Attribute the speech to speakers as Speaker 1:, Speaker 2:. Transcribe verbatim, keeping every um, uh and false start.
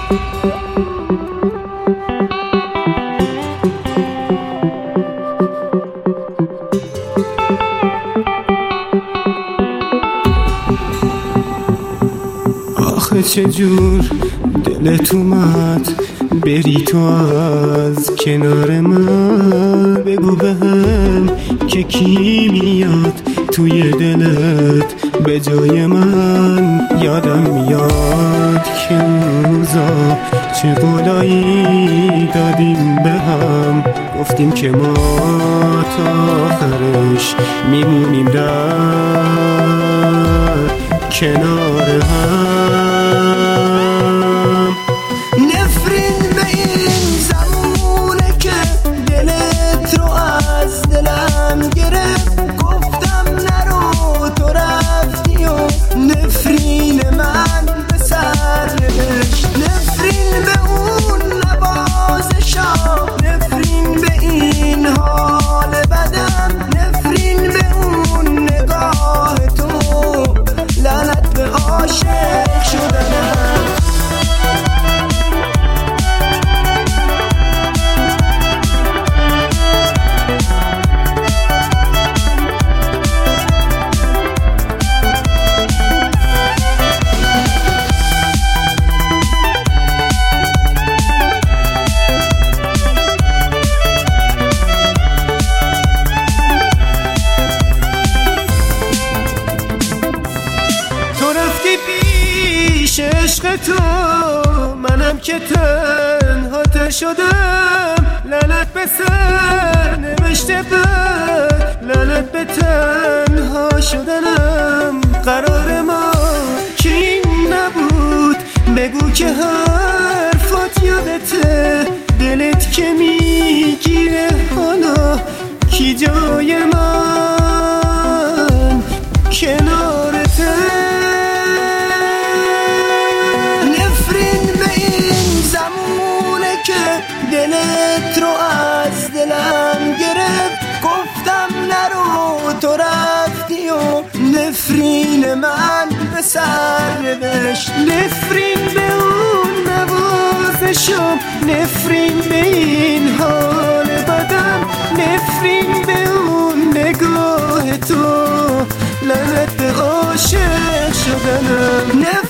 Speaker 1: آخه چجور دلت اومد بری تو از کنار من؟ بگو بهم که کی میاد توی دلت به جای من. یادم میاد که روزا چه قولایی دادیم به هم، گفتیم که ما تا آخرش میمونیم در کنار هم.
Speaker 2: نفرین به این زمونه که دلت رو از دلم گرفت، گفتم نرو تو رفتی و نفرین من به سر نوشت. نفرین به اون نوازشا، نفرین به این حال بدم، نفرین به اون نگاه تو، لعنت به عاشق شدنم. پیش عشق تو منم که تنها شدم، لعنت به سر نوشته بد، لعنت به تنها شدنم. قرار ما که این نبود، بگو که حرفات یادته، دلت که میگیره حالا کی جای من کنارته. دلت رو از دلم گرفت، گفتم نرو تو رفتی و نفرین من به سر نوشت. نفرین به اون نوازشم، نفرین به این حال بدم، نفرین به اون نگاه تو، لعنت به عاشق شدنم.